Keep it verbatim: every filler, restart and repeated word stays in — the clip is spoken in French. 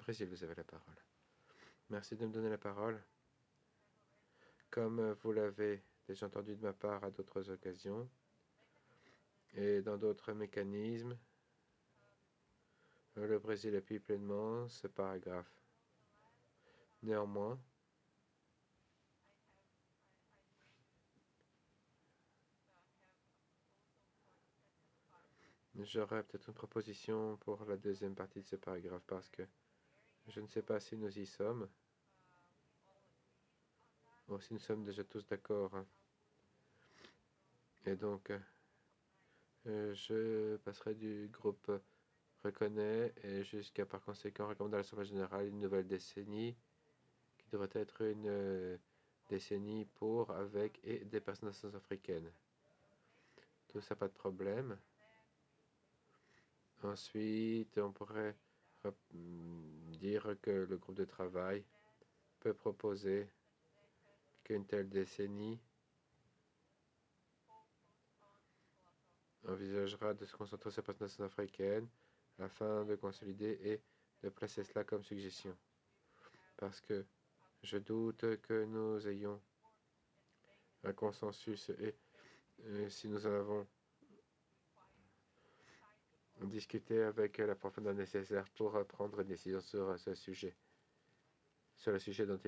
Brésil, vous avez la parole. Merci de me donner la parole. Comme vous l'avez déjà entendu de ma part à d'autres occasions et dans d'autres mécanismes, le Brésil appuie pleinement ce paragraphe. Néanmoins, j'aurais peut-être une proposition pour la deuxième partie de ce paragraphe parce que je ne sais pas si nous y sommes ou si nous sommes déjà tous d'accord. Et donc, euh, je passerai du groupe reconnaît et jusqu'à par conséquent recommander à l'Assemblée générale une nouvelle décennie qui devrait être une euh, décennie pour, avec et des personnes africaines. Tout ça, pas de problème. Ensuite, on pourrait dire que le groupe de travail peut proposer qu'une telle décennie envisagera de se concentrer sur la personne africaine afin de consolider et de placer cela comme suggestion. Parce que je doute que nous ayons un consensus et euh, si nous en avons discuté avec la profondeur nécessaire pour prendre une décision sur ce sujet, sur le sujet dont il